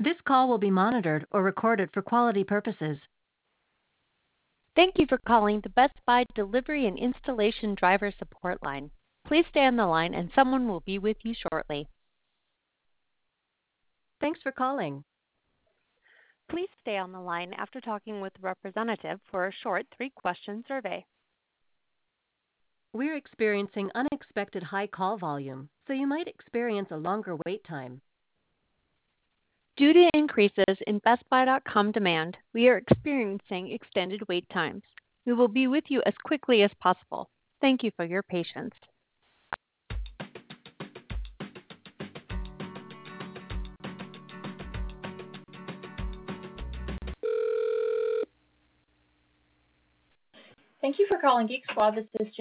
This call will be monitored or recorded for quality purposes. Thank you for calling the Best Buy Delivery and Installation Driver Support Line. Please stay on the line and someone will be with you shortly. Thanks for calling. Please stay on the line after talking with the representative for a short 3-question survey. We're experiencing unexpected high call volume, so you might experience a longer wait time. Due to increases in BestBuy.com demand, we are experiencing extended wait times. We will be with you as quickly as possible. Thank you for your patience. Thank you for calling Geek Squad. This is Jen.